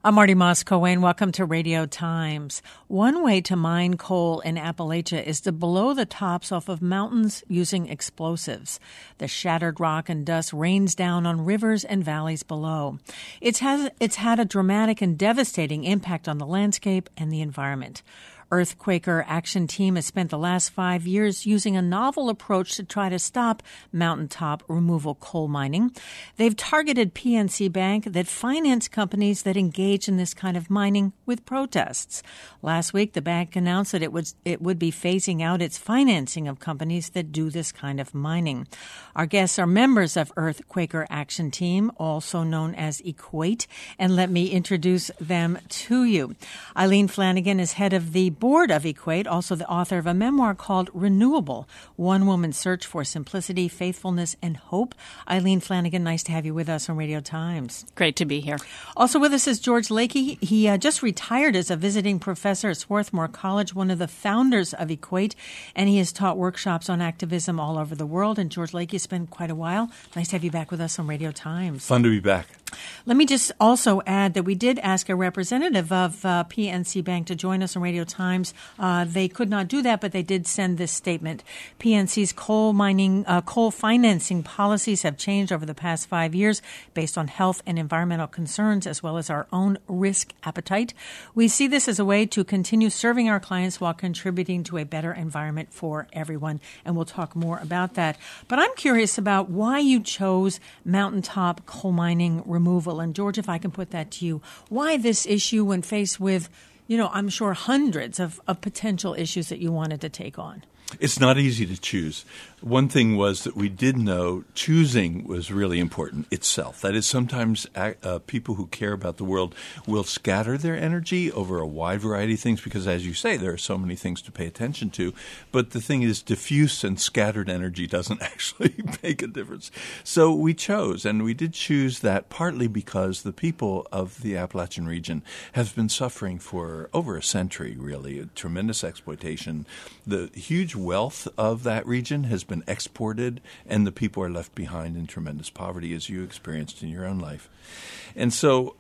I'm Marty Moss-Coane. Welcome to Radio Times. One way to mine coal in Appalachia is to blow the tops off of mountains using explosives. The shattered rock and dust rains down on rivers and valleys below. It's had a dramatic and devastating impact on the landscape and the environment. Earthquaker Action Team has spent the last 5 years using a novel approach to try to stop mountaintop removal coal mining. They've targeted PNC Bank that finance companies that engage in this kind of mining with protests. Last week, the bank announced that it would be phasing out its financing of companies that do this kind of mining. Our guests are members of Earthquaker Action Team, also known as Equate, and let me introduce them to you. Eileen Flanagan is head of the board of Equate, also the author of a memoir called Renewable, One Woman's Search for Simplicity, Faithfulness, and Hope. Eileen Flanagan, nice to have you with us on Radio Times. Great to be here. Also with us is George Lakey. He just retired as a visiting professor at Swarthmore College, one of the founders of Equate, and he has taught workshops on activism all over the world. And George Lakey, it's been quite a while. Nice to have you back with us on Radio Times. Fun to be back. Let me just also add that we did ask a representative of PNC Bank to join us on Radio Times. They could not do that, but they did send this statement. PNC's coal financing policies have changed over the past 5 years based on health and environmental concerns as well as our own risk appetite. We see this as a way to continue serving our clients while contributing to a better environment for everyone, and we'll talk more about that. But I'm curious about why you chose mountaintop coal mining removal. And George, if I can put that to you, why this issue when faced with, I'm sure hundreds of potential issues that you wanted to take on? It's not easy to choose. One thing was that we did know choosing was really important itself. That is, sometimes people who care about the world will scatter their energy over a wide variety of things because, as you say, there are so many things to pay attention to. But the thing is, diffuse and scattered energy doesn't actually make a difference. So we chose, and we did choose that partly because the people of the Appalachian region have been suffering for over a century, really, a tremendous exploitation. The huge wealth of that region has been exported, and the people are left behind in tremendous poverty, as you experienced in your own life. And so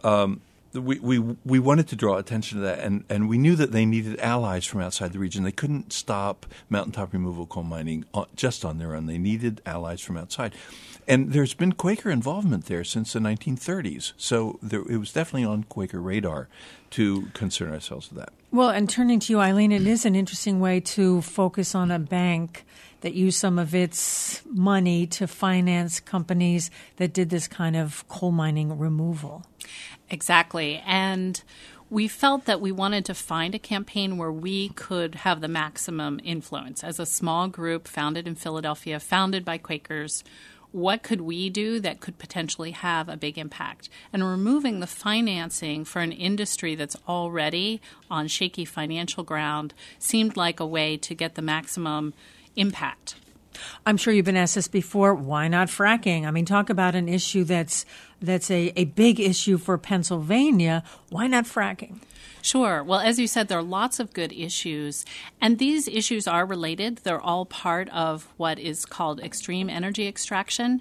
we wanted to draw attention to that, and we knew that they needed allies from outside the region. They couldn't stop mountaintop removal coal mining just on their own. They needed allies from outside. And there's been Quaker involvement there since the 1930s. So it was definitely on Quaker radar to concern ourselves with that. Well, and turning to you, Eileen, it is an interesting way to focus on a bank that used some of its money to finance companies that did this kind of coal mining removal. Exactly. And we felt that we wanted to find a campaign where we could have the maximum influence. As a small group founded in Philadelphia, founded by Quakers, what could we do that could potentially have a big impact? And removing the financing for an industry that's already on shaky financial ground seemed like a way to get the maximum impact. I'm sure you've been asked this before. Why not fracking? I mean, talk about an issue that's a big issue for Pennsylvania. Why not fracking? Sure. Well, as you said, there are lots of good issues, and these issues are related. They're all part of what is called extreme energy extraction.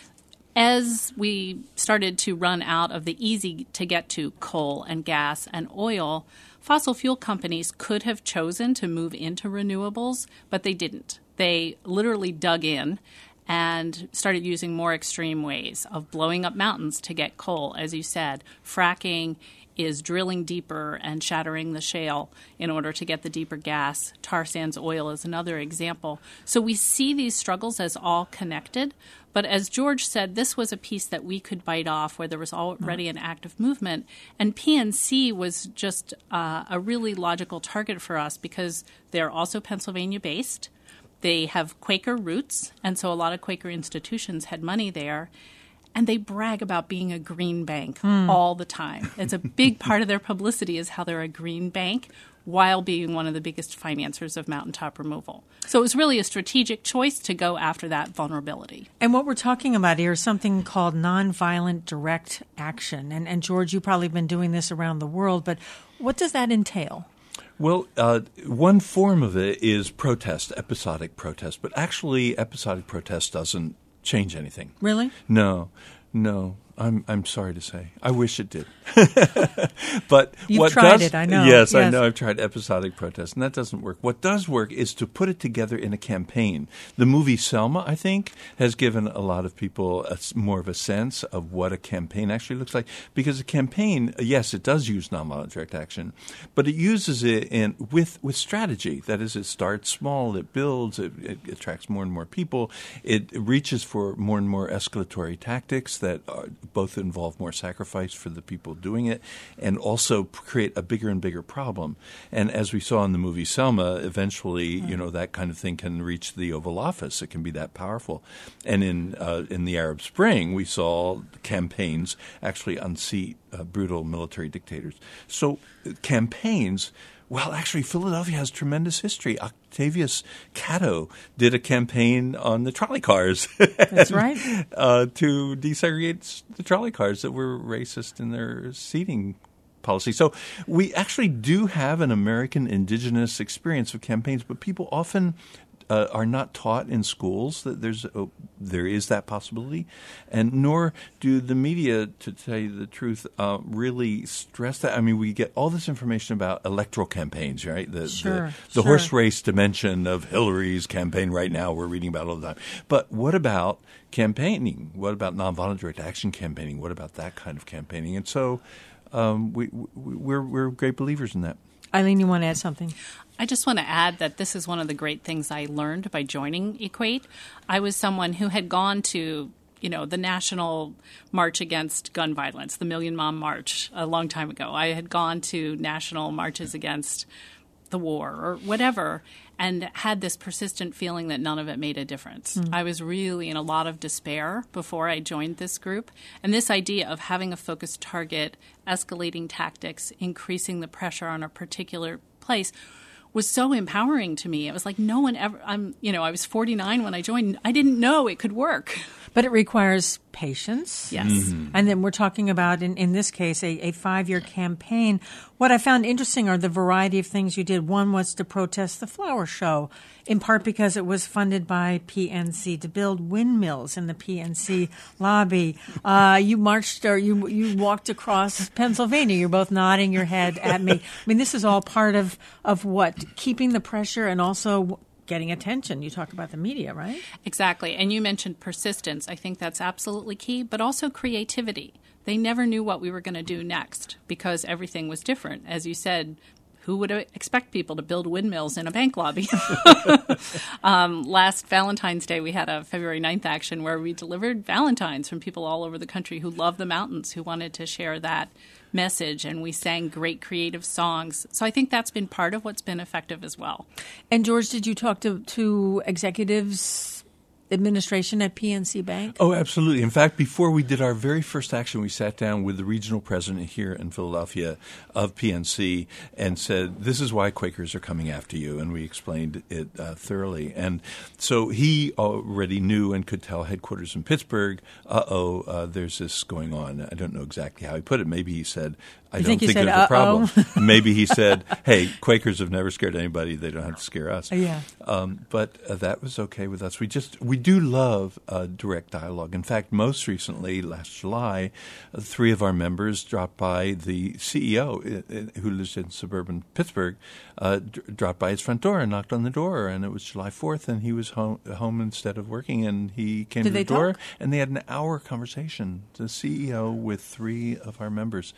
As we started to run out of the easy-to-get-to coal and gas and oil, fossil fuel companies could have chosen to move into renewables, but they didn't. They literally dug in and started using more extreme ways of blowing up mountains to get coal. As you said, fracking is drilling deeper and shattering the shale in order to get the deeper gas. Tar sands oil is another example. So we see these struggles as all connected. But as George said, this was a piece that we could bite off where there was already an active movement. And PNC was just a really logical target for us because they're also Pennsylvania-based. They have Quaker roots, and so a lot of Quaker institutions had money there. And they brag about being a green bank all the time. It's a big part of their publicity is how they're a green bank while being one of the biggest financiers of mountaintop removal. So it was really a strategic choice to go after that vulnerability. And what we're talking about here is something called nonviolent direct action. And George, you've probably been doing this around the world, but what does that entail? Well, one form of it is protest, episodic protest. But actually, episodic protest doesn't change anything. Really? No. I'm sorry to say. I wish it did. But You've tried it, I know. Yes, I know. I've tried episodic protest, and that doesn't work. What does work is to put it together in a campaign. The movie Selma, I think, has given a lot of people more of a sense of what a campaign actually looks like. Because a campaign, yes, it does use nonviolent direct action, but it uses it with strategy. That is, it starts small, it builds, it attracts more and more people, it reaches for more and more escalatory tactics that both involve more sacrifice for the people doing it and also create a bigger and bigger problem. And as we saw in the movie Selma, eventually, that kind of thing can reach the Oval Office. It can be that powerful. And in the Arab Spring, we saw campaigns actually unseat brutal military dictators. So campaigns. Well, actually, Philadelphia has tremendous history. Octavius Catto did a campaign on the trolley cars. That's right. To desegregate the trolley cars that were racist in their seating policy. So we actually do have an American indigenous experience of campaigns, but people often are not taught in schools that there is that possibility, and nor do the media, to tell you the truth, really stress that. I mean, we get all this information about electoral campaigns, right? The horse race dimension of Hillary's campaign right now we're reading about all the time. But what about campaigning? What about nonviolent direct action campaigning? What about that kind of campaigning? And so we're great believers in that. Eileen, you want to add something? I just want to add that this is one of the great things I learned by joining Equate. I was someone who had gone to, the National March Against Gun Violence, the Million Mom March, a long time ago. I had gone to national marches against the war or whatever and had this persistent feeling that none of it made a difference. I was really in a lot of despair before I joined this group. And this idea of having a focused target, escalating tactics, increasing the pressure on a particular place was so empowering to me. It was like no one ever, I was 49 when I joined. I didn't know it could work. But it requires patience. Yes. Mm-hmm. And then we're talking about, in this case, a 5-year campaign. What I found interesting are the variety of things you did. One was to protest the flower show, in part because it was funded by PNC to build windmills in the PNC lobby. You marched or you walked across Pennsylvania. You're both nodding your head at me. I mean, this is all part of what? Keeping the pressure and also getting attention. You talk about the media, right? Exactly. And you mentioned persistence. I think that's absolutely key, but also creativity. They never knew what we were going to do next because everything was different. As you said, who would expect people to build windmills in a bank lobby? Last Valentine's Day, we had a February 9th action where we delivered Valentines from people all over the country who love the mountains, who wanted to share that message, and we sang great creative songs. So I think that's been part of what's been effective as well. And George, did you talk to executives, administration at PNC Bank? Oh, absolutely. In fact, before we did our very first action, we sat down with the regional president here in Philadelphia of PNC and said, this is why Quakers are coming after you. And we explained it thoroughly. And so he already knew and could tell headquarters in Pittsburgh, there's this going on. I don't know exactly how he put it. Maybe he said, I don't think there's a problem. Maybe he said, hey, Quakers have never scared anybody. They don't have to scare us. Yeah. But that was okay with us. We do love direct dialogue. In fact, most recently, last July, 3 of our members dropped by the CEO, who lives in suburban Pittsburgh, dropped by his front door and knocked on the door. And it was July 4th, and he was home instead of working. And he came to the door, and they had an hour conversation, the CEO with 3 of our members.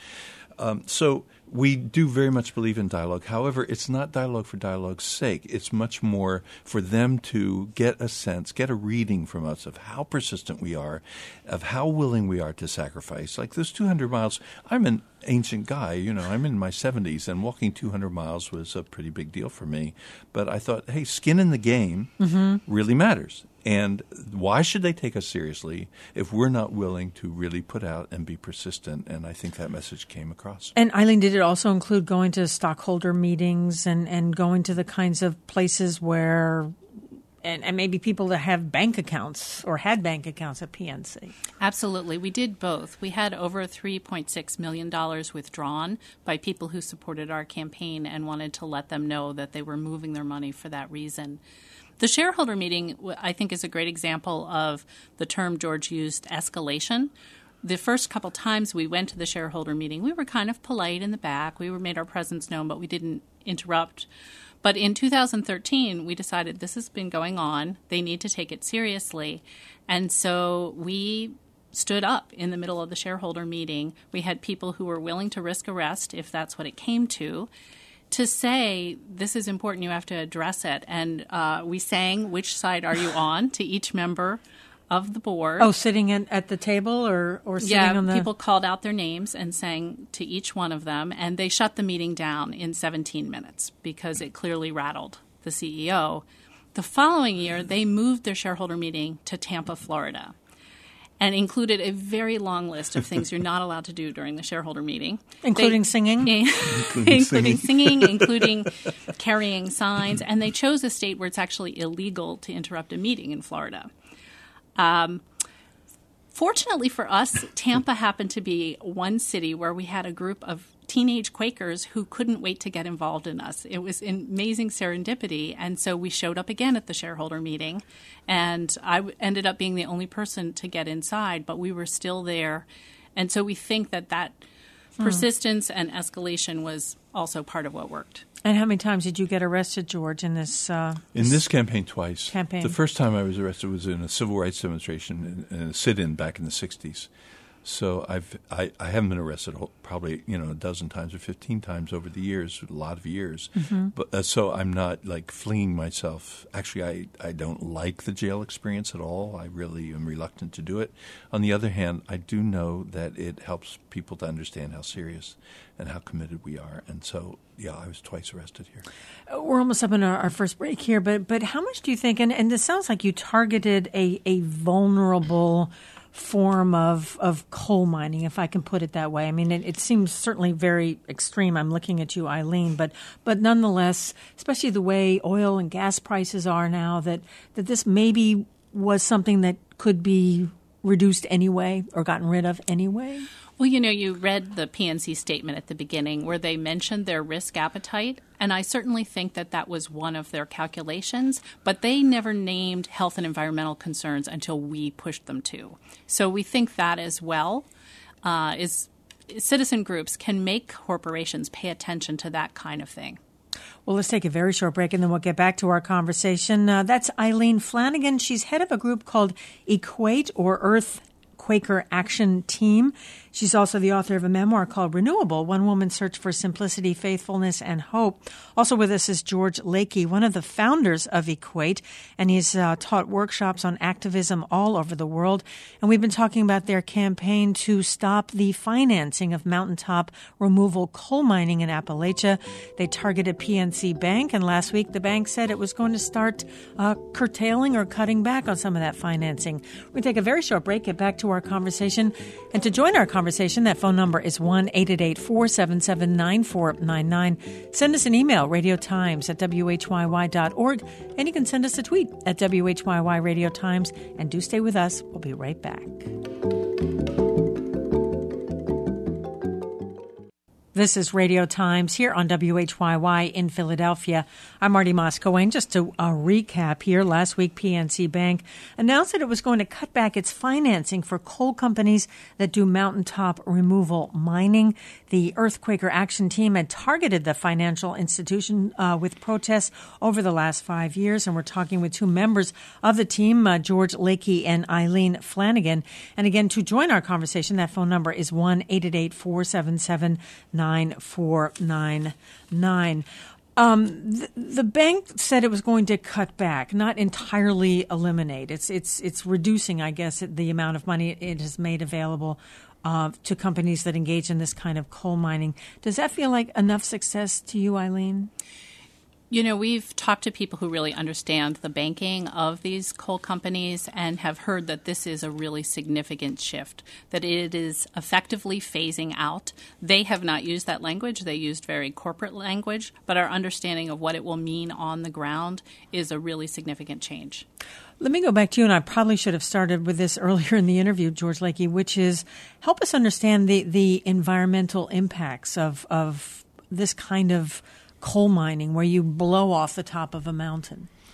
So we do very much believe in dialogue. However, it's not dialogue for dialogue's sake. It's much more for them to get a sense, get a reading from us of how persistent we are, of how willing we are to sacrifice. Like those 200 miles, I'm an ancient guy, I'm in my 70s, and walking 200 miles was a pretty big deal for me. But I thought, hey, skin in the game really matters. And why should they take us seriously if we're not willing to really put out and be persistent? And I think that message came across. And Eileen, did it also include going to stockholder meetings and going to the kinds of places where and maybe people that have bank accounts or had bank accounts at PNC? Absolutely. We did both. We had over $3.6 million withdrawn by people who supported our campaign and wanted to let them know that they were moving their money for that reason. The shareholder meeting, I think, is a great example of the term George used, escalation. the first couple times we went to the shareholder meeting, we were kind of polite in the back. We made our presence known, but we didn't interrupt. But in 2013, we decided this has been going on. They need to take it seriously. And so we stood up in the middle of the shareholder meeting. We had people who were willing to risk arrest, if that's what it came to say, this is important, you have to address it. And we sang, "Which side are you on?" to each member of the board. Oh, sitting at the table or sitting on the... Yeah, people called out their names and sang to each one of them, and they shut the meeting down in 17 minutes because it clearly rattled the CEO. The following year, they moved their shareholder meeting to Tampa, Florida, and included a very long list of things you're not allowed to do during the shareholder meeting. Including singing? Including singing, including carrying signs. And they chose a state where it's actually illegal to interrupt a meeting in Florida. Fortunately for us, Tampa happened to be one city where we had a group of teenage Quakers who couldn't wait to get involved in us. It was amazing serendipity, and so we showed up again at the shareholder meeting, and I ended up being the only person to get inside, but we were still there. And so we think that persistence and escalation was also part of what worked. And how many times did you get arrested, George, in this in this campaign? Twice. Campaign. The first time I was arrested was in a civil rights demonstration in a sit-in back in the 60s. So I haven't been arrested probably a dozen times or 15 times over the years, a lot of years. Mm-hmm. But so I'm not like fleeing myself. Actually, I don't like the jail experience at all. I really am reluctant to do it. On the other hand, I do know that it helps people to understand how serious and how committed we are. And so, yeah, I was twice arrested here. We're almost up on our first break here, but how much do you think? And this sounds like you targeted a vulnerable form of coal mining, if I can put it that way. I mean, it seems certainly very extreme. I'm looking at you, Eileen, but nonetheless, especially the way oil and gas prices are now, that this maybe was something that could be reduced anyway or gotten rid of anyway. Well, you read the PNC statement at the beginning where they mentioned their risk appetite, and I certainly think that was one of their calculations, but they never named health and environmental concerns until we pushed them to. So we think that as well is citizen groups can make corporations pay attention to that kind of thing. Well, let's take a very short break, and then we'll get back to our conversation. That's Eileen Flanagan. She's head of a group called Equate, or Earth Quaker Action Team. She's also the author of a memoir called Renewable, One Woman's Search for Simplicity, Faithfulness, and Hope. Also with us is George Lakey, one of the founders of Equate, and he's taught workshops on activism all over the world. And we've been talking about their campaign to stop the financing of mountaintop removal coal mining in Appalachia. They targeted PNC Bank, and last week the bank said it was going to start curtailing or cutting back on some of that financing. We're going to take a very short break, get back to our conversation. And to join our conversation, that phone number is 1-888-477-9499. Send us an email, radiotimes@whyy.org, and you can send us a tweet at WHYY Radio Times. And do stay with us. We'll be right back. This is Radio Times here on WHYY in Philadelphia. I'm Marty Moscowane. Just to recap here, last week PNC Bank announced that it was going to cut back its financing for coal companies that do mountaintop removal mining. The Earth Quaker Action Team had targeted the financial institution with protests over the last 5 years, and we're talking with two members of the team, George Lakey and Eileen Flanagan. And again, to join our conversation, that phone number is 1-888-477-9499. The bank said it was going to cut back, not entirely eliminate. It's reducing, I guess, the amount of money it has made available to companies that engage in this kind of coal mining. Does that feel like enough success to you, Eileen? We've talked to people who really understand the banking of these coal companies and have heard that this is a really significant shift, that it is effectively phasing out. They have not used that language. They used very corporate language, but our understanding of what it will mean on the ground is a really significant change. Let me go back to you, and I probably should have started with this earlier in the interview, George Lakey, which is help us understand the environmental impacts of this kind of coal mining where you blow off the top of a mountain.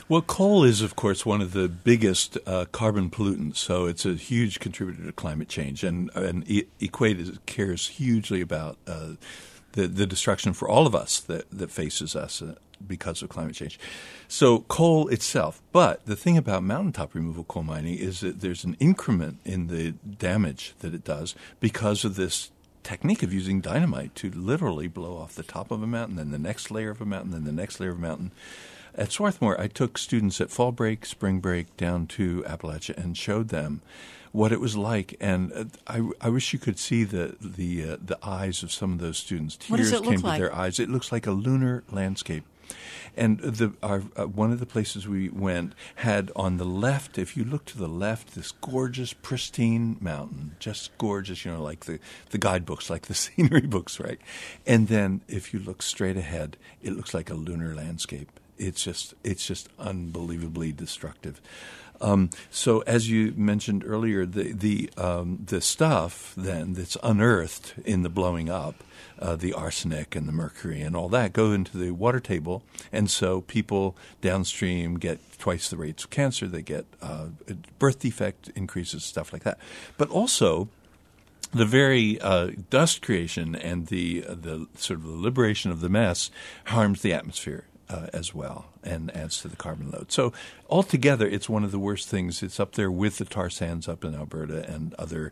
Well, coal is, of course, one of the biggest carbon pollutants, so it's a huge contributor to climate change. And Equate cares hugely about the destruction for all of us that faces us because of climate change. So coal itself. But the thing about mountaintop removal coal mining is that there's an increment in the damage that it does because of this technique of using dynamite to literally blow off the top of a mountain, then the next layer of a mountain, then the next layer of a mountain. At Swarthmore, I took students at fall break, spring break, down to Appalachia and showed them what it was like. And I wish you could see the eyes of some of those students. Tears came to their eyes. It looks like a lunar landscape. And one of the places we went had on the left, if you look to the left, this gorgeous, pristine mountain, just gorgeous, like the guidebooks, like the scenery books, right? And then if you look straight ahead, it looks like a lunar landscape. It's just unbelievably destructive. So as you mentioned earlier, the stuff then that's unearthed in the blowing up, the arsenic and the mercury and all that go into the water table, and so people downstream get twice the rates of cancer. They get birth defect increases, stuff like that. But also, the very dust creation and the sort of the liberation of the mess harms the atmosphere as well and adds to the carbon load. So altogether, it's one of the worst things. It's up there with the tar sands up in Alberta and other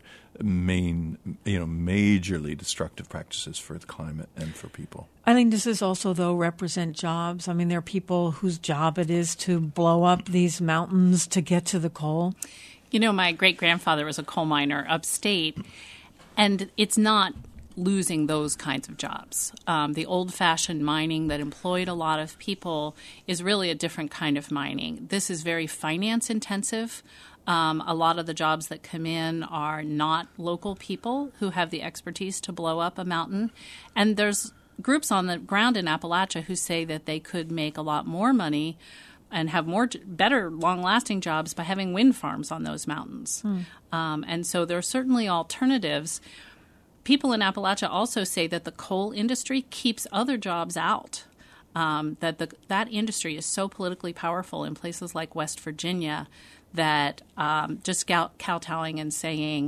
majorly destructive practices for the climate and for people. Eileen, does this also, though, represent jobs? I mean, there are people whose job it is to blow up these mountains to get to the coal. My great-grandfather was a coal miner upstate, and it's not losing those kinds of jobs. The old-fashioned mining that employed a lot of people is really a different kind of mining. This is very finance-intensive. A lot of the jobs that come in are not local people who have the expertise to blow up a mountain. And there's groups on the ground in Appalachia who say that they could make a lot more money and have better long-lasting jobs by having wind farms on those mountains. And so there are certainly alternatives. People in Appalachia also say that the coal industry keeps other jobs out, that industry is so politically powerful in places like West Virginia that just kowtowing and saying,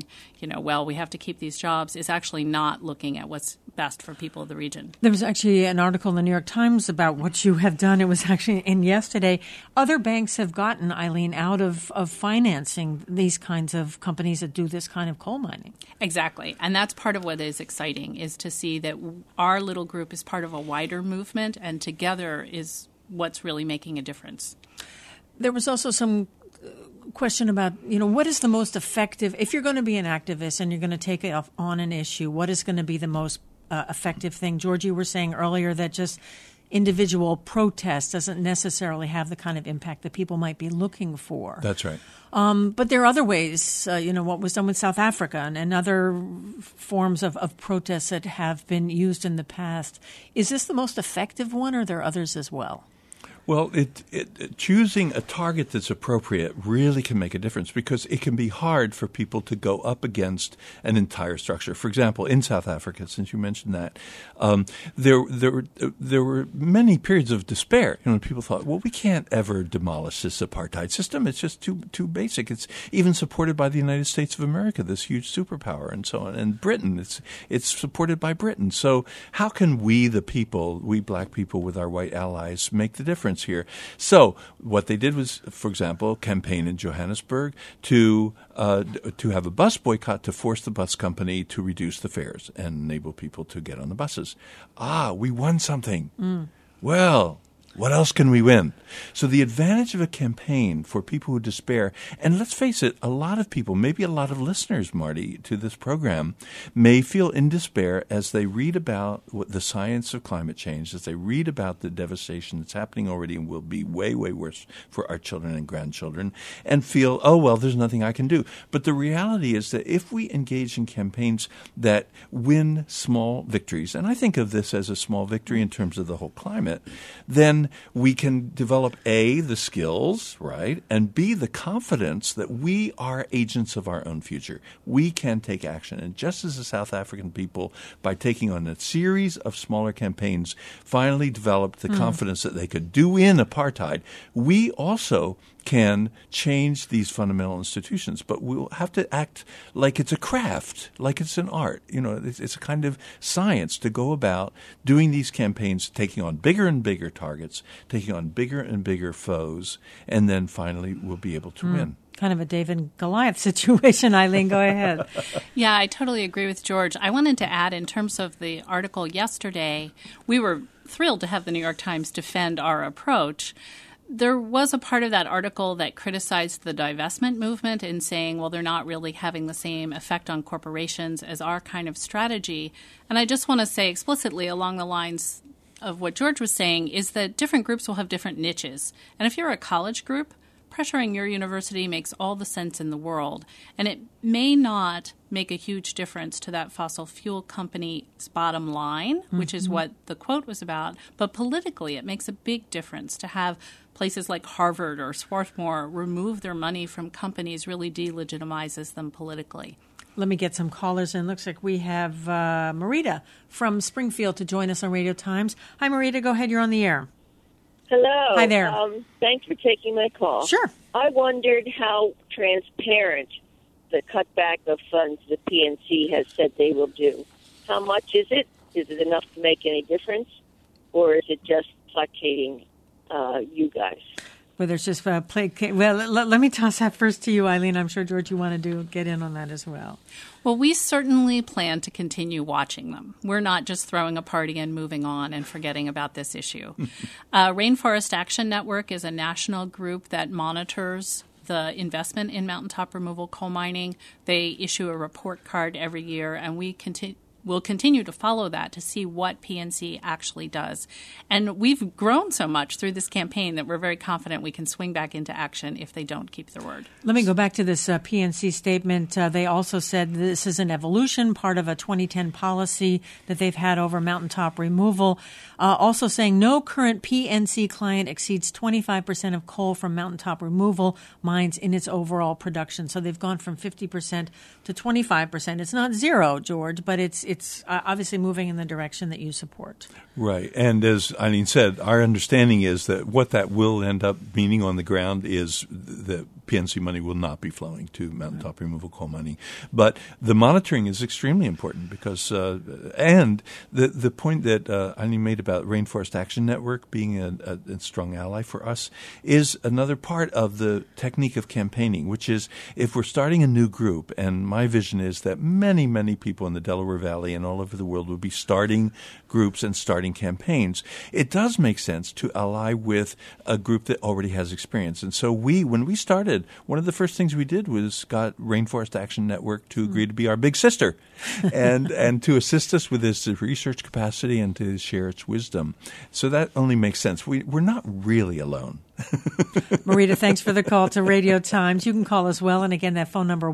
we have to keep these jobs is actually not looking at what's best for people of the region. There was actually an article in the New York Times about what you have done. It was actually in yesterday. Other banks have gotten, Eileen, out of financing these kinds of companies that do this kind of coal mining. Exactly. And that's part of what is exciting, is to see that our little group is part of a wider movement, and together is what's really making a difference. There was also some question about, what is the most effective, if you're going to be an activist and you're going to take on an issue, what is going to be the most effective thing? George, you were saying earlier that just individual protest doesn't necessarily have the kind of impact that people might be looking for. That's right. But there are other ways, what was done with South Africa and other forms of protests that have been used in the past. Is this the most effective one, or are there others as well? Well, choosing a target that's appropriate really can make a difference, because it can be hard for people to go up against an entire structure. For example, in South Africa, since you mentioned that, there were many periods of despair. People thought, well, we can't ever demolish this apartheid system. It's just too basic. It's even supported by the United States of America, this huge superpower, and so on. And Britain, it's supported by Britain. So how can we, the people, we black people with our white allies, make the difference here? So what they did was, for example, campaign in Johannesburg to have a bus boycott, to force the bus company to reduce the fares and enable people to get on the buses. We won something. Well, what else can we win? So the advantage of a campaign for people who despair, and let's face it, a lot of people, maybe a lot of listeners, Marty, to this program, may feel in despair as they read about the science of climate change, as they read about the devastation that's happening already and will be way, way worse for our children and grandchildren, and feel, oh, well, there's nothing I can do. But the reality is that if we engage in campaigns that win small victories, and I think of this as a small victory in terms of the whole climate, then then we can develop A, the skills, right, and B, the confidence that we are agents of our own future. We can take action. And just as the South African people, by taking on a series of smaller campaigns, finally developed the confidence that they could do in apartheid, we also can change these fundamental institutions, but we'll have to act like it's a craft, like it's an art. You know, it's a kind of science to go about doing these campaigns, taking on bigger and bigger targets, taking on bigger and bigger foes, and then finally we'll be able to win. Kind of a David and Goliath situation, Eileen. Go ahead. Yeah, I totally agree with George. I wanted to add, in terms of the article yesterday, we were thrilled to have the New York Times defend our approach. There was a part of that article that criticized the divestment movement in saying, well, they're not really having the same effect on corporations as our kind of strategy. And I just want to say explicitly along the lines of what George was saying is that different groups will have different niches. And if you're a college group, pressuring your university makes all the sense in the world, and it may not make a huge difference to that fossil fuel company's bottom line, which is what the quote was about, but politically it makes a big difference to have places like Harvard or Swarthmore remove their money from companies really delegitimizes them politically. Let me get some callers in. Looks like we have Marita from Springfield to join us on Radio Times. Hi, Marita. Go ahead. You're on the air. Hello. Hi there. Thanks for taking my call. Sure. I wondered how transparent the cutback of funds the PNC has said they will do. How much is it? Is it enough to make any difference? Or is it just placating you guys? Well, there's just well, let me toss that first to you, Eileen. I'm sure, George, you want to get in on that as well. Well, we certainly plan to continue watching them. We're not just throwing a party and moving on and forgetting about this issue. Rainforest Action Network is a national group that monitors the investment in mountaintop removal coal mining. They issue a report card every year, and we'll continue to follow that to see what PNC actually does. And we've grown so much through this campaign that we're very confident we can swing back into action if they don't keep their word. Let me go back to this PNC statement. They also said this is an evolution, part of a 2010 policy that they've had over mountaintop removal. Also saying no current PNC client exceeds 25% of coal from mountaintop removal mines in its overall production. So they've gone from 50% to 25%. It's not zero, George, but it's obviously moving in the direction that you support. Right. And as Eileen said, our understanding is that what that will end up meaning on the ground is that PNC money will not be flowing to mountaintop removal coal mining. But the monitoring is extremely important because and the point that Eileen made about Rainforest Action Network being a strong ally for us is another part of the technique of campaigning, which is if we're starting a new group, and my vision is that many, many people in the Delaware Valley and all over the world will be starting groups and starting campaigns, it does make sense to ally with a group that already has experience. And so when we started, one of the first things we did was got Rainforest Action Network to agree to be our big sister and to assist us with its research capacity and to share its wisdom. So that only makes sense. We're not really alone. Marita, thanks for the call to Radio Times. You can call as well. And again, that phone number,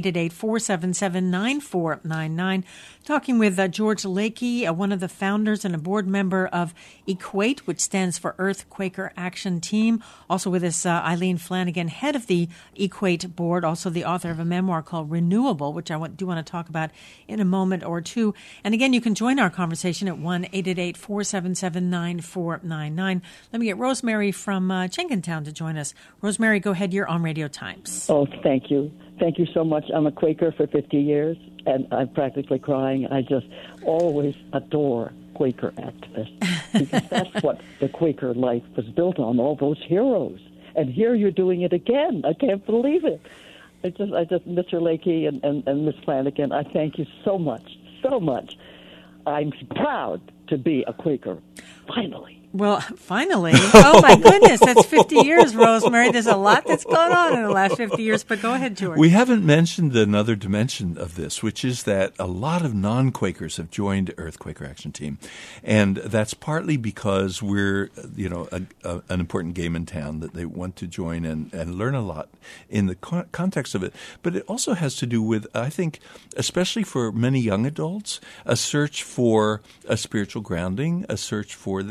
1-888-477-9499. Talking with George Lakey, one of the founders and a board member of Equate, which stands for Earth Quaker Action Team. Also with us, Eileen Flanagan, head of the Equate board, also the author of a memoir called Renewable, which I do want to talk about in a moment or two. And again, you can join our conversation at 1-888-477-9499. Let me get Rosemary from Jenkintown to join us. Rosemary, go ahead. You're on Radio Times. Oh, thank you. Thank you so much. I'm a Quaker for 50 years, and I'm practically crying. I just always adore Quaker activists because that's what the Quaker life was built on, all those heroes. And here you're doing it again. I can't believe it. I just, Mr. Lakey and Ms. Flanagan, I thank you so much, so much. I'm proud to be a Quaker, finally. Well, finally. Oh, my goodness. That's 50 years, Rosemary. There's a lot that's gone on in the last 50 years, but go ahead, George. We haven't mentioned another dimension of this, which is that a lot of non-Quakers have joined Earth Quaker Action Team. And that's partly because we're, an important game in town that they want to join and learn a lot in the context of it. But it also has to do with, I think, especially for many young adults, a search for a spiritual grounding, a search for the spiritual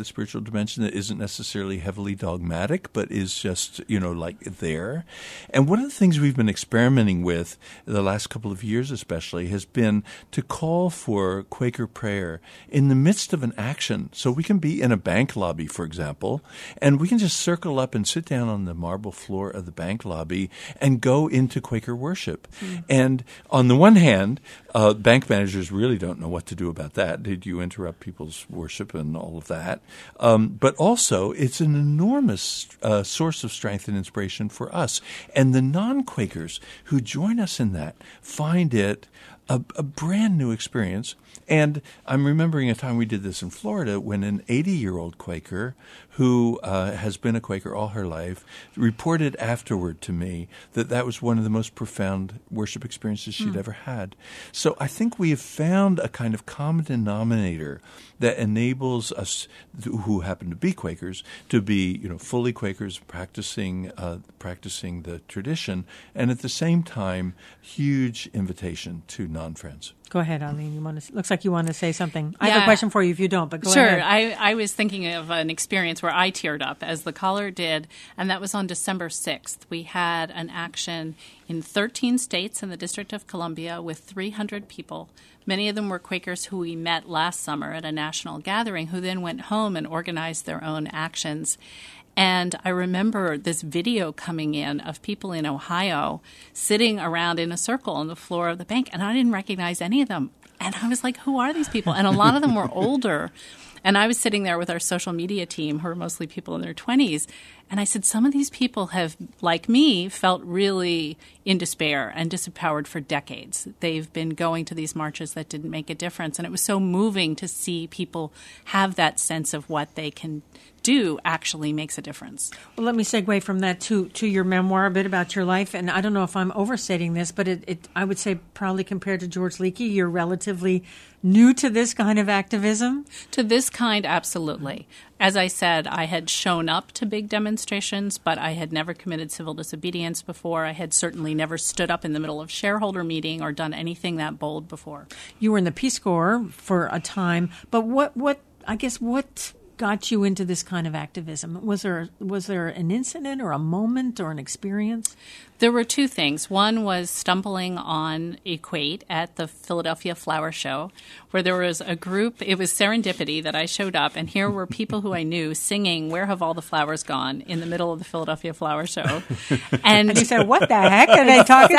dimension that isn't necessarily heavily dogmatic, but is just, like there. And one of the things we've been experimenting with the last couple of years especially has been to call for Quaker prayer in the midst of an action. So we can be in a bank lobby, for example, and we can just circle up and sit down on the marble floor of the bank lobby and go into Quaker worship. And on the one hand, bank managers really don't know what to do about that. Did you interrupt people's worship and all of that? But also, it's an enormous source of strength and inspiration for us. And the non-Quakers who join us in that find it a brand new experience. And I'm remembering a time we did this in Florida when an 80-year-old Quaker who has been a Quaker all her life reported afterward to me that was one of the most profound worship experiences she'd ever had. So I think we have found a kind of common denominator that enables us who happen to be Quakers to be, fully Quakers practicing the tradition, and at the same time, huge invitation to non-friends. Go ahead, Eileen. Looks like you want to say something. I have a question for you if you don't, but go ahead. Sure. I was thinking of an experience where I teared up, as the caller did, and that was on December 6th. We had an action in 13 states in the District of Columbia with 300 people. Many of them were Quakers who we met last summer at a national gathering, who then went home and organized their own actions. And I remember this video coming in of people in Ohio sitting around in a circle on the floor of the bank, and I didn't recognize any of them. And I was like, who are these people? And a lot of them were older. And I was sitting there with our social media team, who are mostly people in their 20s. And I said, some of these people have, like me, felt really in despair and disempowered for decades. They've been going to these marches that didn't make a difference. And it was so moving to see people have that sense of what they can do actually makes a difference. Well, let me segue from that to your memoir, a bit about your life. And I don't know if I'm overstating this, but I would say probably compared to George Leakey, you're relatively new to this kind of activism? To this kind, absolutely. As I said, I had shown up to big demonstrations, but I had never committed civil disobedience before. I had certainly never stood up in the middle of shareholder meeting or done anything that bold before. You were in the Peace Corps for a time, but what got you into this kind of activism? Was there an incident or a moment or an experience? There were two things. One was stumbling on Equate at the Philadelphia Flower Show, where there was a group. It was serendipity that I showed up, and here were people who I knew singing "Where Have All the Flowers Gone" in the middle of the Philadelphia Flower Show. And you said, what the heck are they talking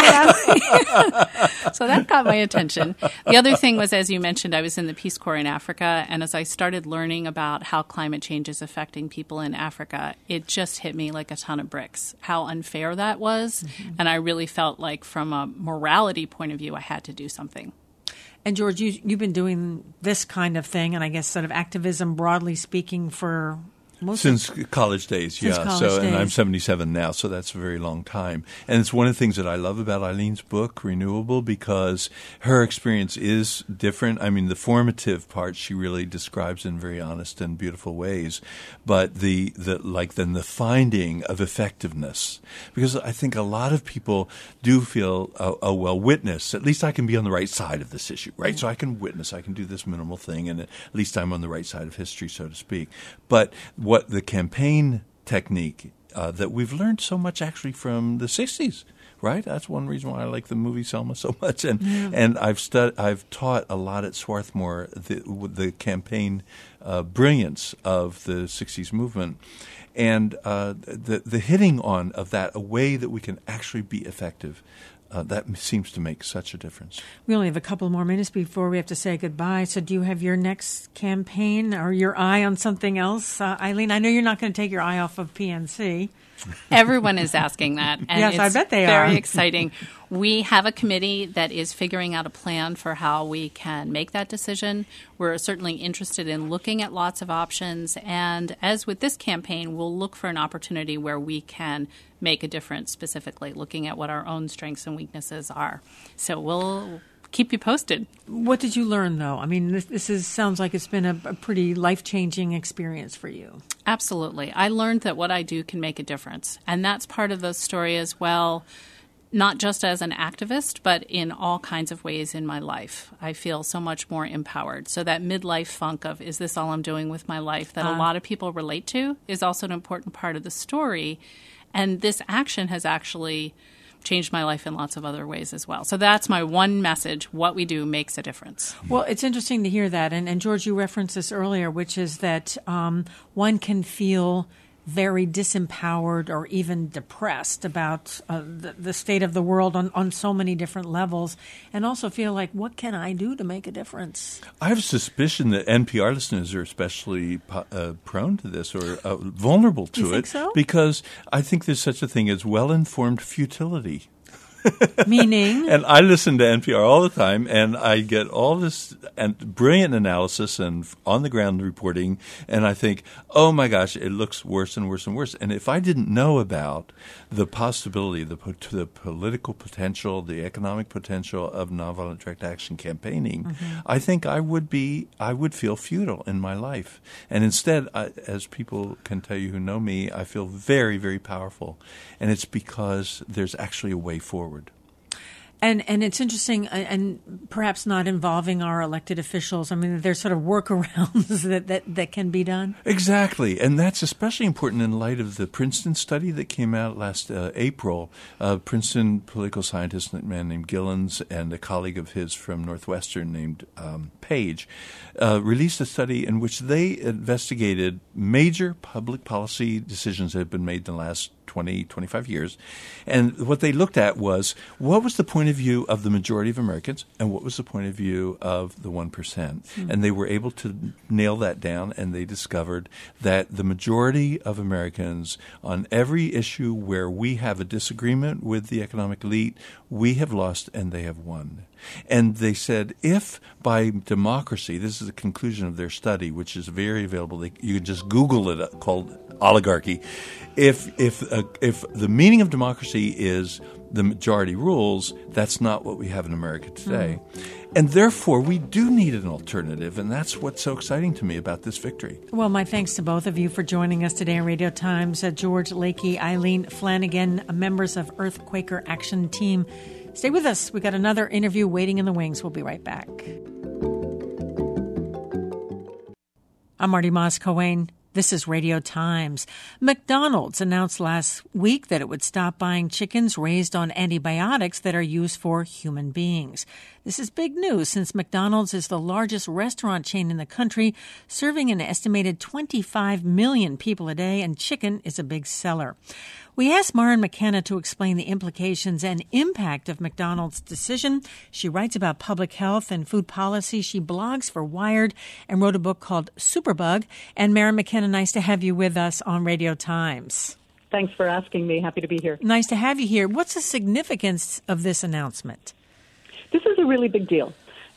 about? So that got my attention. The other thing was, as you mentioned, I was in the Peace Corps in Africa, and as I started learning about how climate change is affecting people in Africa, it just hit me like a ton of bricks, how unfair that was. And I really felt like from a morality point of view, I had to do something. And George, you've been doing this kind of thing, and I guess sort of activism broadly speaking for since college days, and I'm 77 now, so that's a very long time. And it's one of the things that I love about Eileen's book, Renewable, because her experience is different. I mean, the formative part she really describes in very honest and beautiful ways, but the finding of effectiveness, because I think a lot of people do feel, witness. At least I can be on the right side of this issue, right? So I can witness, I can do this minimal thing, and at least I'm on the right side of history, so to speak. But what the campaign technique that we've learned so much actually from the 60s, right? That's one reason why I like the movie Selma so much. And I've taught a lot at Swarthmore the campaign brilliance of the 60s movement. And the hitting on of that, a way that we can actually be effective, that seems to make such a difference. We only have a couple more minutes before we have to say goodbye. So do you have your next campaign or your eye on something else? Eileen, I know you're not going to take your eye off of PNC. Everyone is asking that. And yes, I bet they are. Very exciting. We have a committee that is figuring out a plan for how we can make that decision. We're certainly interested in looking at lots of options. And as with this campaign, we'll look for an opportunity where we can make a difference, specifically looking at what our own strengths and weaknesses are. So we'll keep you posted. What did you learn, though? I mean, this sounds like it's been a pretty life-changing experience for you. Absolutely. I learned that what I do can make a difference. And that's part of the story as well. not just as an activist, but in all kinds of ways in my life. I feel so much more empowered. So that midlife funk of, is this all I'm doing with my life, that a lot of people relate to, is also an important part of the story. And this action has actually changed my life in lots of other ways as well. So that's my one message. What we do makes a difference. Well, it's interesting to hear that. And George, you referenced this earlier, which is that one can feel very disempowered or even depressed about the state of the world on so many different levels, and also feel like, what can I do to make a difference? I have a suspicion that NPR listeners are especially prone to this or vulnerable to you it. Think so? Because I think there's such a thing as well-informed futility. Meaning? And I listen to NPR all the time, and I get all this brilliant analysis and on-the-ground reporting, and I think, oh my gosh, it looks worse and worse and worse. And if I didn't know about the possibility, the political potential, the economic potential of nonviolent direct action campaigning, I think I would feel futile in my life. And instead, as people can tell you who know me, I feel very, very powerful. And it's because there's actually a way forward. And it's interesting, and perhaps not involving our elected officials. I mean, there's sort of workarounds that can be done. Exactly, and that's especially important in light of the Princeton study that came out last April. Princeton political scientist, a man named Gillens, and a colleague of his from Northwestern named Page, released a study in which they investigated major public policy decisions that have been made in the last 20, 25 years. And what they looked at was, what was the point of view of the majority of Americans and what was the point of view of the 1%? And they were able to nail that down, and they discovered that the majority of Americans, on every issue where we have a disagreement with the economic elite, we have lost and they have won. And they said, if by democracy, this is the conclusion of their study, which is very available. You can just Google it, called Oligarchy. If the meaning of democracy is the majority rules, that's not what we have in America today. And therefore, we do need an alternative, and that's what's so exciting to me about this victory. Well, my thanks to both of you for joining us today on Radio Times. George Lakey, Eileen Flanagan, members of Earthquaker Action Team. Stay with us. We got another interview waiting in the wings. We'll be right back. I'm Marty Moss-Coane. This is Radio Times. McDonald's announced last week that it would stop buying chickens raised on antibiotics that are used for human beings. This is big news since McDonald's is the largest restaurant chain in the country, serving an estimated 25 million people a day, and chicken is a big seller. We asked Maren McKenna to explain the implications and impact of McDonald's decision. She writes about public health and food policy. She blogs for Wired and wrote a book called Superbug. And Maren McKenna, nice to have you with us on Radio Times. Thanks for asking me. Happy to be here. Nice to have you here. What's the significance of this announcement? This is a really big deal.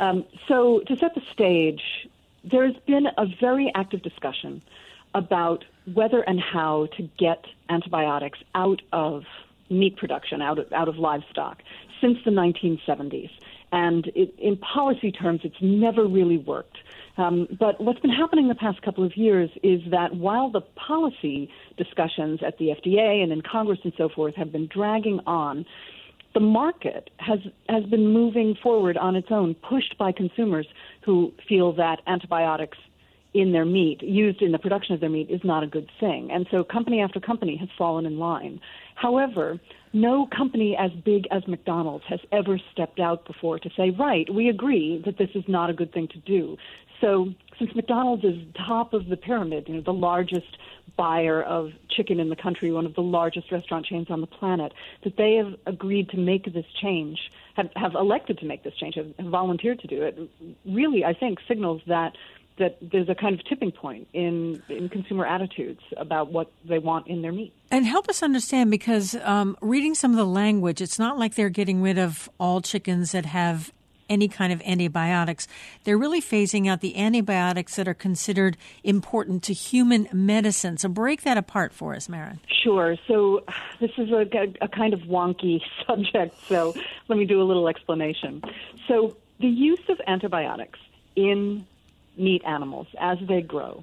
So to set the stage, there's been a very active discussion about whether and how to get antibiotics out of meat production, out of livestock, since the 1970s. And in policy terms, it's never really worked. But what's been happening the past couple of years is that while the policy discussions at the FDA and in Congress and so forth have been dragging on, the market has been moving forward on its own, pushed by consumers who feel that antibiotics in their meat, used in the production of their meat, is not a good thing. And so company after company has fallen in line. However, no company as big as McDonald's has ever stepped out before to say, right, we agree that this is not a good thing to do. So since McDonald's is top of the pyramid, the largest buyer of chicken in the country, one of the largest restaurant chains on the planet, that they have agreed to make this change, have elected to make this change, have volunteered to do it, really, I think, signals that there's a kind of tipping point in consumer attitudes about what they want in their meat. And help us understand, because reading some of the language, it's not like they're getting rid of all chickens that have any kind of antibiotics. They're really phasing out the antibiotics that are considered important to human medicine. So break that apart for us, Maren. Sure. So this is a kind of wonky subject, so let me do a little explanation. So the use of antibiotics in meat animals as they grow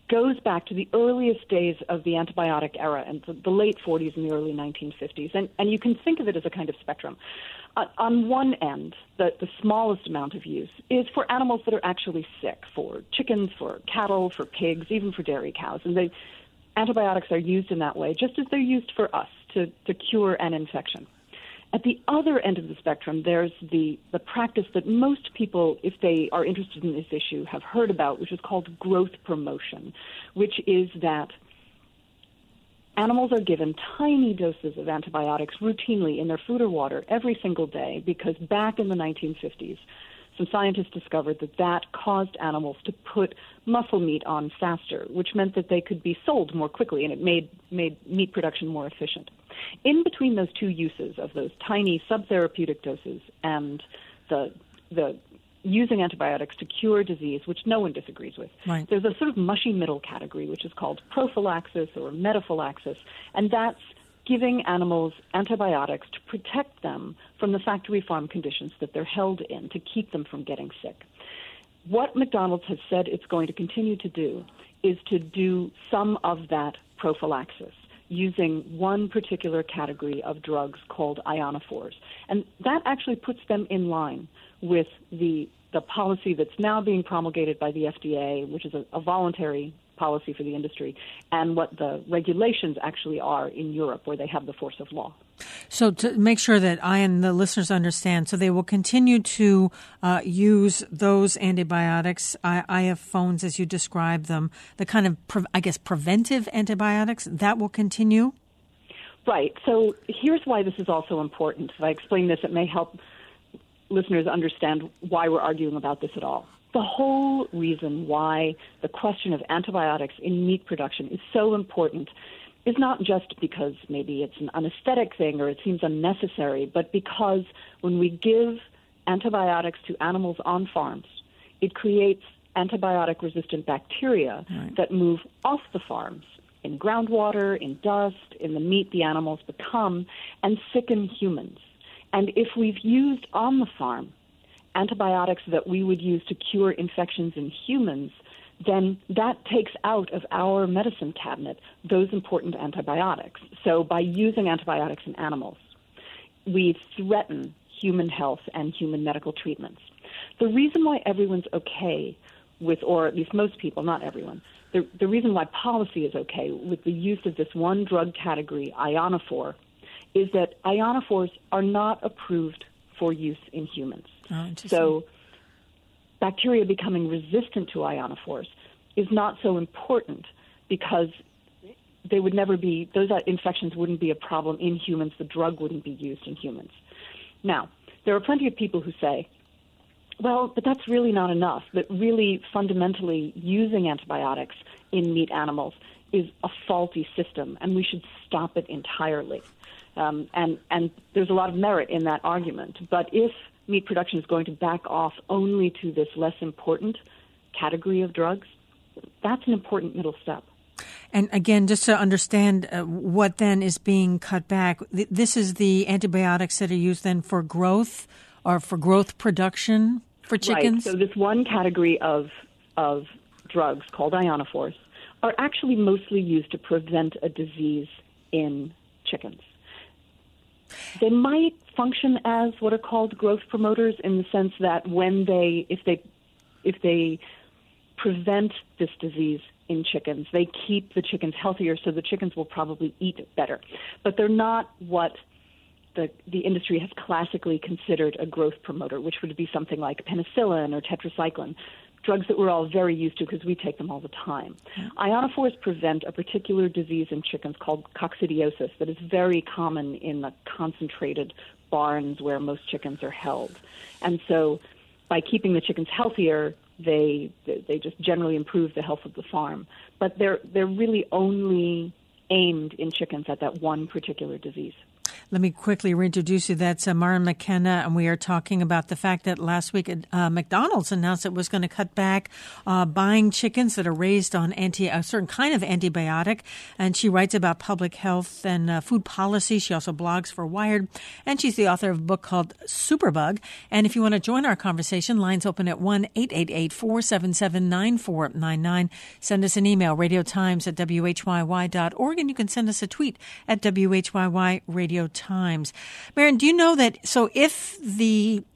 goes back to the earliest days of the antibiotic era and the late 40s and the early 1950s. And you can think of it as a kind of spectrum. On one end, the smallest amount of use is for animals that are actually sick, for chickens, for cattle, for pigs, even for dairy cows. And antibiotics are used in that way, just as they're used for us to cure an infection. At the other end of the spectrum, there's the practice that most people, if they are interested in this issue, have heard about, which is called growth promotion, which is that animals are given tiny doses of antibiotics routinely in their food or water every single day because back in the 1950s, some scientists discovered that caused animals to put muscle meat on faster, which meant that they could be sold more quickly, and it made meat production more efficient. In between those two uses of those tiny subtherapeutic doses and the using antibiotics to cure disease, which no one disagrees with, right, there's a sort of mushy middle category, which is called prophylaxis or metaphylaxis, and that's giving animals antibiotics to protect them from the factory farm conditions that they're held in, to keep them from getting sick. What McDonald's has said it's going to continue to do is to do some of that prophylaxis using one particular category of drugs called ionophores. And that actually puts them in line with the policy that's now being promulgated by the FDA, which is a voluntary policy for the industry, and what the regulations actually are in Europe, where they have the force of law. So to make sure that I and the listeners understand, so they will continue to use those antibiotics, IFONs as you describe them, the kind of, preventive antibiotics, that will continue? Right. So here's why this is also important. If I explain this, it may help listeners understand why we're arguing about this at all. The whole reason why the question of antibiotics in meat production is so important is not just because maybe it's an anesthetic thing or it seems unnecessary, but because when we give antibiotics to animals on farms, it creates antibiotic-resistant bacteria that move off the farms in groundwater, in dust, in the meat the animals become, and sicken humans. And if we've used on the farm antibiotics that we would use to cure infections in humans, then that takes out of our medicine cabinet those important antibiotics. So by using antibiotics in animals, we threaten human health and human medical treatments. The reason why everyone's okay with, or at least most people, not everyone, the reason why policy is okay with the use of this one drug category, ionophore, is that ionophores are not approved for use in humans. So bacteria becoming resistant to ionophores is not so important because they would never be, those infections wouldn't be a problem in humans. The drug wouldn't be used in humans. Now, there are plenty of people who say, well, but that's really not enough, that really fundamentally using antibiotics in meat animals is a faulty system and we should stop it entirely. And there's a lot of merit in that argument. But if meat production is going to back off only to this less important category of drugs, that's an important middle step. And again, just to understand what then is being cut back, this is the antibiotics that are used then for growth or for growth production for chickens? Right. So this one category of drugs called ionophores are actually mostly used to prevent a disease in chickens. They might function as what are called growth promoters in the sense that if they prevent this disease in chickens, they keep the chickens healthier, so the chickens will probably eat better. But they're not what the industry has classically considered a growth promoter, which would be something like penicillin or tetracycline, drugs that we're all very used to because we take them all the time. Ionophores prevent a particular disease in chickens called coccidiosis that is very common in the concentrated barns where most chickens are held. And so by keeping the chickens healthier, they just generally improve the health of the farm. But they're really only aimed in chickens at that one particular disease. Let me quickly reintroduce you. That's Maren McKenna, and we are talking about the fact that last week McDonald's announced it was going to cut back buying chickens that are raised on a certain kind of antibiotic. And she writes about public health and food policy. She also blogs for Wired, and she's the author of a book called Superbug. And if you want to join our conversation, lines open at 1-888-477-9499. Send us an email, radiotimes@whyy.org, and you can send us a tweet at WHYY Radio Times. Maren, do you know that? So if let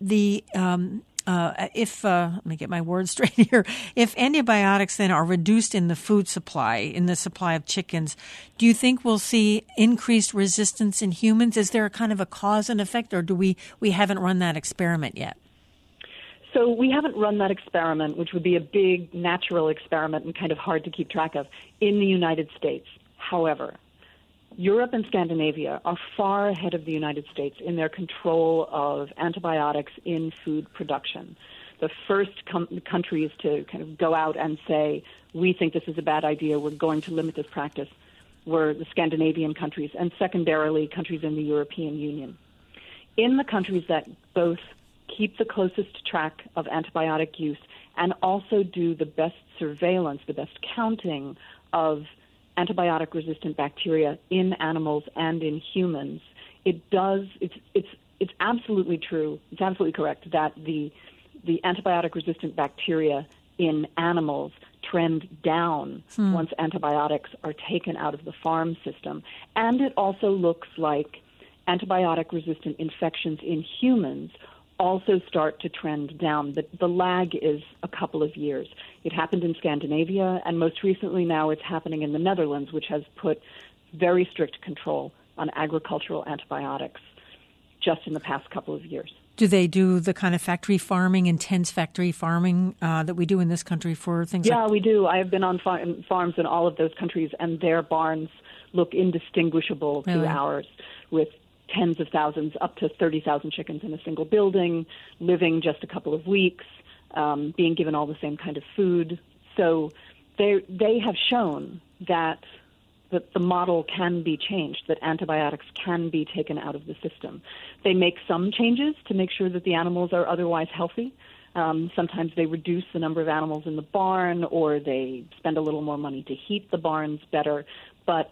me get my words straight here. If antibiotics then are reduced in the food supply, in the supply of chickens, do you think we'll see increased resistance in humans? Is there a kind of a cause and effect, or do we haven't run that experiment yet? So we haven't run that experiment, which would be a big natural experiment and kind of hard to keep track of, in the United States. However, Europe and Scandinavia are far ahead of the United States in their control of antibiotics in food production. The first countries to kind of go out and say, we think this is a bad idea, we're going to limit this practice, were the Scandinavian countries, and secondarily, countries in the European Union. In the countries that both keep the closest track of antibiotic use and also do the best surveillance, the best counting of antibiotic-resistant bacteria in animals and in humans, it's absolutely true, it's absolutely correct that the antibiotic-resistant bacteria in animals trend down once antibiotics are taken out of the farm system. And it also looks like antibiotic-resistant infections in humans also start to trend down. The lag is a couple of years. It happened in Scandinavia, and most recently now it's happening in the Netherlands, which has put very strict control on agricultural antibiotics just in the past couple of years. Do they do the kind of factory farming, intense factory farming that we do in this country for things like... Yeah, we do. I have been on farms in all of those countries, and their barns look indistinguishable to ours, with tens of thousands, up to 30,000 chickens in a single building, living just a couple of weeks, being given all the same kind of food. So they have shown that the model can be changed, that antibiotics can be taken out of the system. They make some changes to make sure that the animals are otherwise healthy. Sometimes they reduce the number of animals in the barn, or they spend a little more money to heat the barns better. But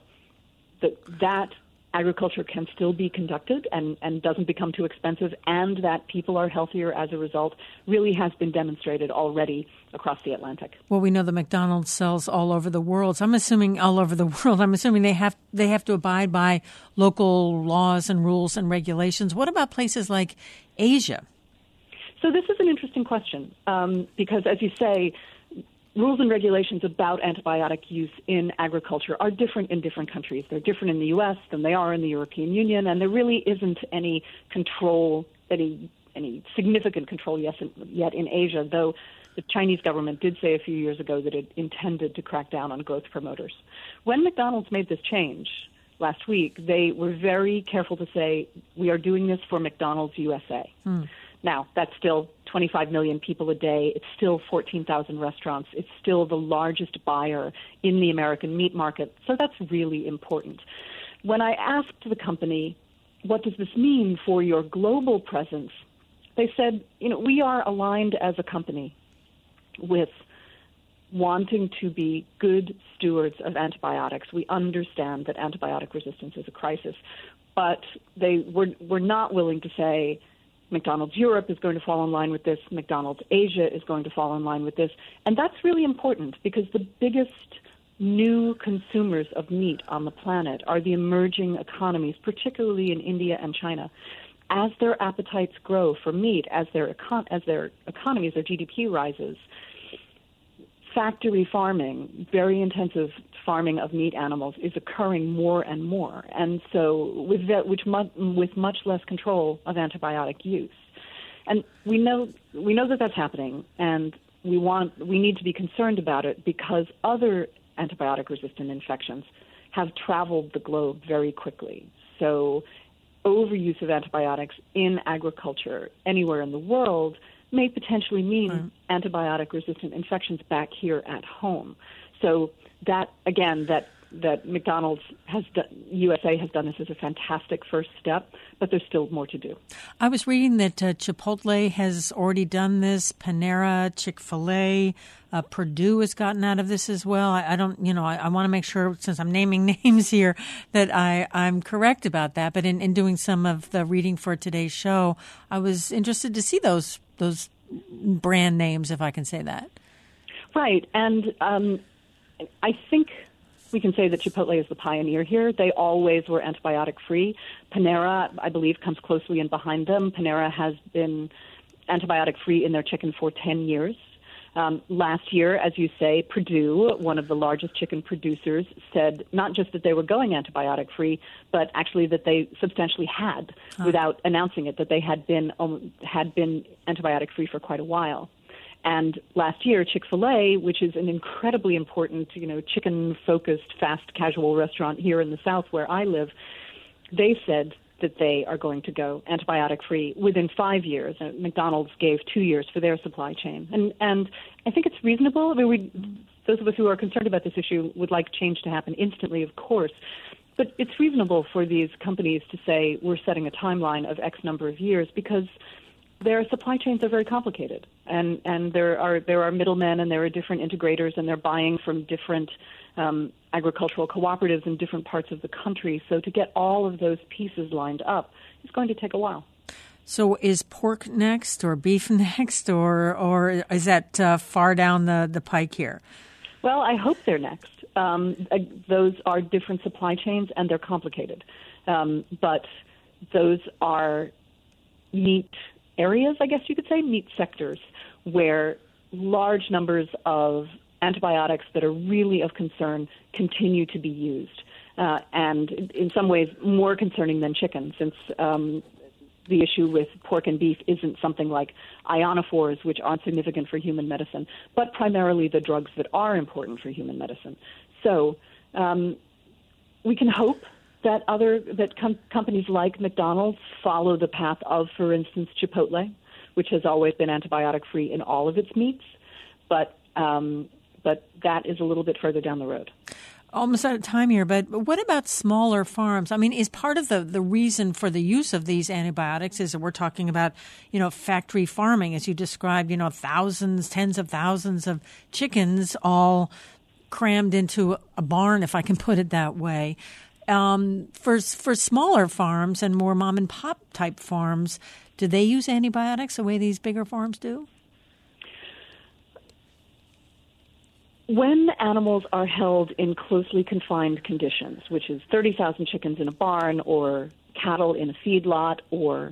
that agriculture can still be conducted and doesn't become too expensive, and that people are healthier as a result, really has been demonstrated already across the Atlantic. Well, we know that McDonald's sells all over the world. So I'm assuming all over the world. I'm assuming they have to abide by local laws and rules and regulations. What about places like Asia? So this is an interesting question because, as you say, rules and regulations about antibiotic use in agriculture are different in different countries. They're different in the U.S. than they are in the European Union, and there really isn't any control, any significant control yet in Asia, though the Chinese government did say a few years ago that it intended to crack down on growth promoters. When McDonald's made this change last week, they were very careful to say, we are doing this for McDonald's USA. Now, that's still 25 million people a day. It's still 14,000 restaurants. It's still the largest buyer in the American meat market. So that's really important. When I asked the company, what does this mean for your global presence? They said, we are aligned as a company with wanting to be good stewards of antibiotics. We understand that antibiotic resistance is a crisis. But they were not willing to say, McDonald's Europe is going to fall in line with this, McDonald's Asia is going to fall in line with this. And that's really important because the biggest new consumers of meat on the planet are the emerging economies, particularly in India and China. As their appetites grow for meat, as their economies, their GDP rises, factory farming, very intensive farming of meat animals is occurring more and more, and so with much less control of antibiotic use. And we know that that's happening, and we need to be concerned about it because other antibiotic-resistant infections have traveled the globe very quickly. So overuse of antibiotics in agriculture anywhere in the world may potentially mean antibiotic-resistant infections back here at home. So that, again, that that McDonald's USA has done this as a fantastic first step, but there's still more to do. I was reading that Chipotle has already done this, Panera, Chick-fil-A, Purdue has gotten out of this as well. I want to make sure, since I'm naming names here, that I'm correct about that. But in doing some of the reading for today's show, I was interested to see those brand names, if I can say that. Right, and I think we can say that Chipotle is the pioneer here. They always were antibiotic-free. Panera, I believe, comes closely in behind them. Panera has been antibiotic-free in their chicken for 10 years. Last year, as you say, Purdue, one of the largest chicken producers, said not just that they were going antibiotic-free, but actually that they substantially had, without announcing it, that they had been antibiotic-free for quite a while. And last year, Chick-fil-A, which is an incredibly important, chicken-focused, fast casual restaurant here in the South where I live, they said that they are going to go antibiotic-free within 5 years. McDonald's gave 2 years for their supply chain. And I think it's reasonable. I mean, those of us who are concerned about this issue would like change to happen instantly, of course. But it's reasonable for these companies to say we're setting a timeline of X number of years because their supply chains are very complicated. And there are middlemen and there are different integrators and they're buying from different agricultural cooperatives in different parts of the country. So to get all of those pieces lined up is going to take a while. So is pork next or beef next or is that far down the pike here? Well, I hope they're next. Those are different supply chains and they're complicated. But those are neat areas, I guess you could say, neat sectors where large numbers of antibiotics that are really of concern continue to be used. And in some ways more concerning than chicken, since the issue with pork and beef isn't something like ionophores, which aren't significant for human medicine, but primarily the drugs that are important for human medicine. So we can hope that companies like McDonald's follow the path of, for instance, Chipotle, which has always been antibiotic-free in all of its meats, but that is a little bit further down the road. Almost out of time here, but what about smaller farms? I mean, is part of the reason for the use of these antibiotics is that we're talking about, factory farming, as you described, thousands, tens of thousands of chickens all crammed into a barn, if I can put it that way. For smaller farms and more mom and pop type farms, do they use antibiotics the way these bigger farms do? When animals are held in closely confined conditions, which is 30,000 chickens in a barn or cattle in a feedlot or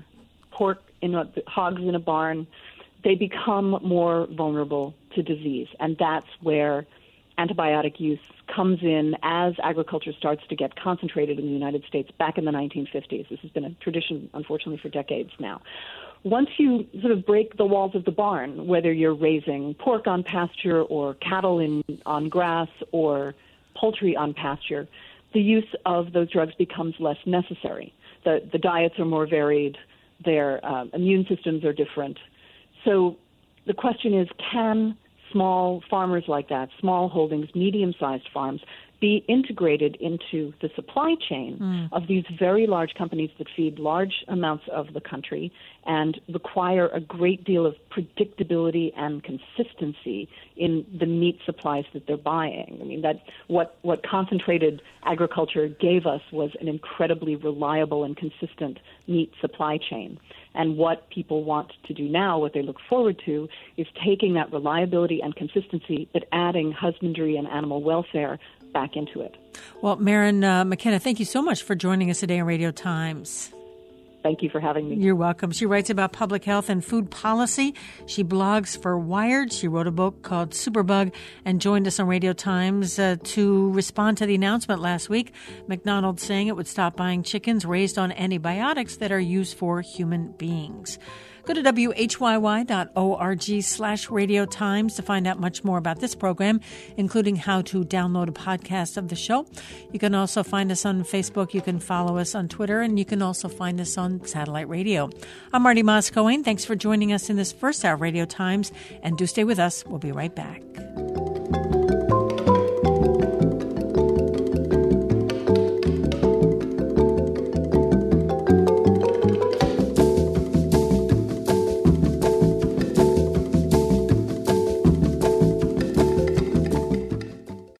hogs in a barn, they become more vulnerable to disease. And that's where antibiotic use comes in as agriculture starts to get concentrated in the United States back in the 1950s. This has been a tradition, unfortunately, for decades now. Once you sort of break the walls of the barn, whether you're raising pork on pasture or cattle on grass or poultry on pasture, the use of those drugs becomes less necessary. The diets are more varied. Their immune systems are different. So the question is, can small farmers like that, small holdings, medium-sized farms, be integrated into the supply chain of these very large companies that feed large amounts of the country and require a great deal of predictability and consistency in the meat supplies that they're buying. I mean, that what concentrated agriculture gave us was an incredibly reliable and consistent meat supply chain. And what people want to do now, what they look forward to, is taking that reliability and consistency, but adding husbandry and animal welfare back into it. Well, Maren McKenna, thank you so much for joining us today on Radio Times. Thank you for having me. You're welcome. She writes about public health and food policy. She blogs for Wired. She wrote a book called Superbug and joined us on Radio Times to respond to the announcement last week, McDonald's saying it would stop buying chickens raised on antibiotics that are used for human beings. Go to whyy.org/Radio Times to find out much more about this program, including how to download a podcast of the show. You can also find us on Facebook. You can follow us on Twitter, and you can also find us on satellite radio. I'm Marty Moss-Cohen. Thanks for joining us in this first hour of Radio Times, and do stay with us. We'll be right back.